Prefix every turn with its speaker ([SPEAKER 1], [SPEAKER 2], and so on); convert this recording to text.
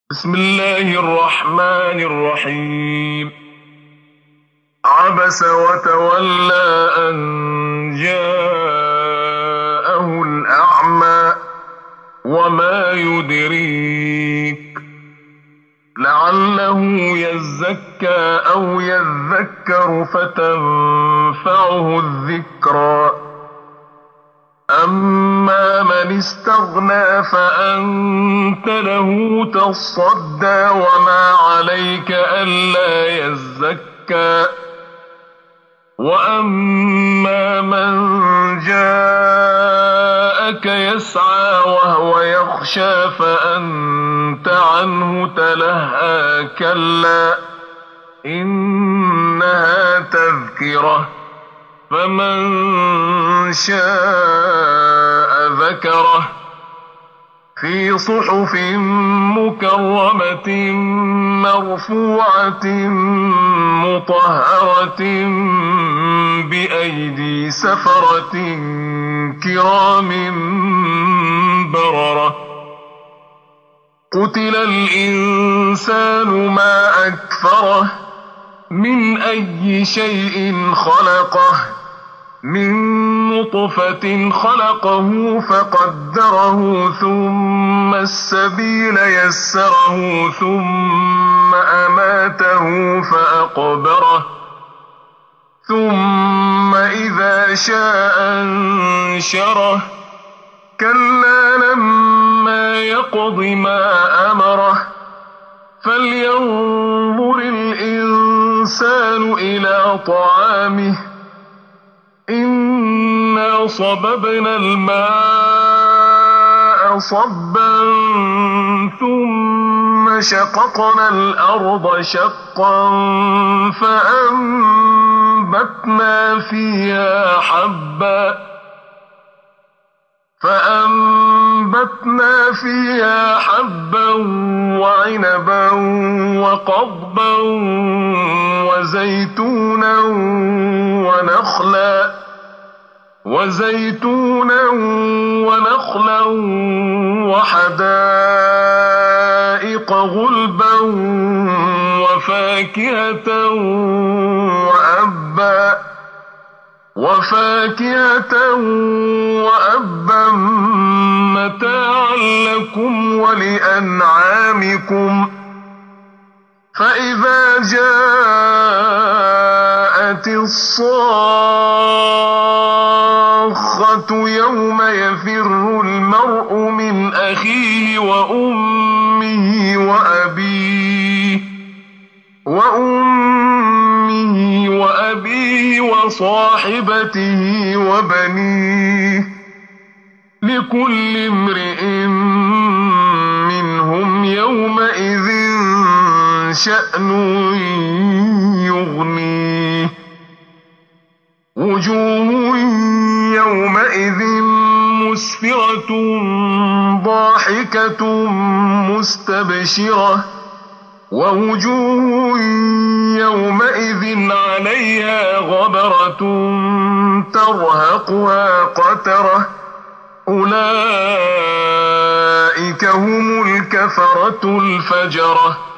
[SPEAKER 1] بسم الله الرحمن الرحيم. عبس وتولى أن جاءه الأعمى وما يدريك لعله يزكى أو يذكر فتنفعه الذكرى. أما من استغنى فأنت له تصدى وما عليك ألا يزكى. وأما من جاءك يسعى وهو يخشى فأنت عنه تلهى. كلا إنها تذكرة فمن شاء ذكره في صحف مكرمة مرفوعة مطهرة بأيدي سفرة كرام بررة. قتل الإنسان ما أكفره من أي شيء خلقه من نطفة خلقه فقدره ثم السبيل يسره ثم أماته فأقبره ثم إذا شاء أنشره. كلا لما يقض ما أمره فلينظر الإنسان إلى طعامه إنا صببنا الماء صبا ثم شققنا الأرض شقا فأنبتنا فيها حبا وعنبا وقضبا وزيتونا ونخلا وحدائق غلبا وفاكهة وأبا متاعا لكم ولأنعامكم. فإذا جاءت الصاخة يوم يفر المرء من أخيه وأمه وصاحبته وبنيه لكل امرئ منهم يومئذ شأن يغنيه. وجوه يومئذ مسفرة ضاحكة مستبشرة ووجوه يومئذ عليها غبرة ترهقها قترة. أولئك هم الكفرة الفجرة.